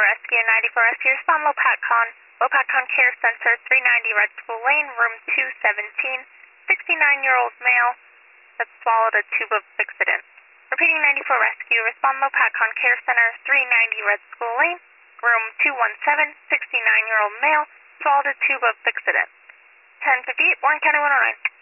Rescue, 94 Rescue, respond Lopatcon Care Center, 390 Red School Lane, room 217, 69-year-old male that swallowed a tube of Fixodent. Repeating, 94 Rescue, respond Lopatcon Care Center, 390 Red School Lane, room 217, 69-year-old male swallowed a tube of Fixodent. 10:58, Warren County 109.